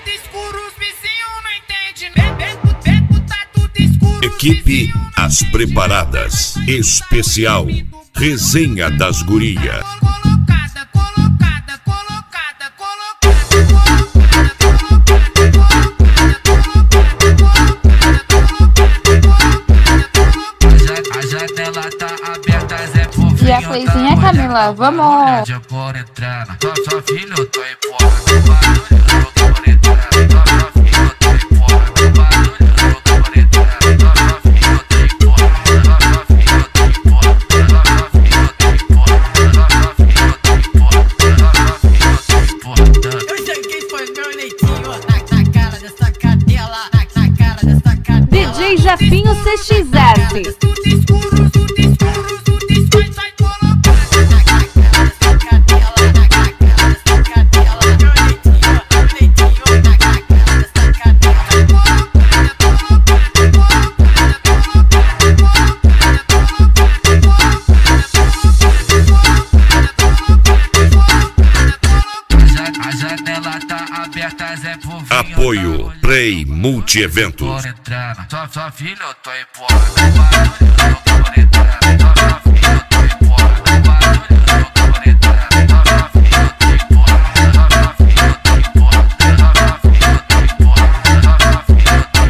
Equipe As Preparadas. Especial Resenha das Guria. A janela tá aberta, Zé por E a Cleizinha, Camila, vamos! Só filho, eu tô empurrando o barulho, eu tô monetando. Só filho, eu tô empurrando o barulho, eu tô monetando. Só filho, eu tô empurrando, só filho, eu tô empurrando. Só filho, eu tô empurrando. Eu joguei foi meu leitinho na cara dessa cadela, na cara dessa cadela. DJ Jefinho CXF. A janela tá aberta, Zé por Apoio Play Multieventos. Só filho, eu tô empurrando o barulho, eu tô monetando. Só filho, eu tô empurrando o barulho, eu tô monetando. Só filho, eu tô empurrando, só filho, eu tô empurrando. Só filho, eu tô empurrando, só filho, eu tô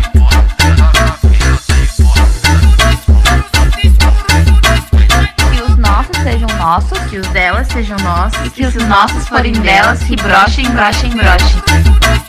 empurrando. Que os nossos sejam nossos, que os delas sejam nossos, e que os nossos forem delas, que brochem, brochem, brochem.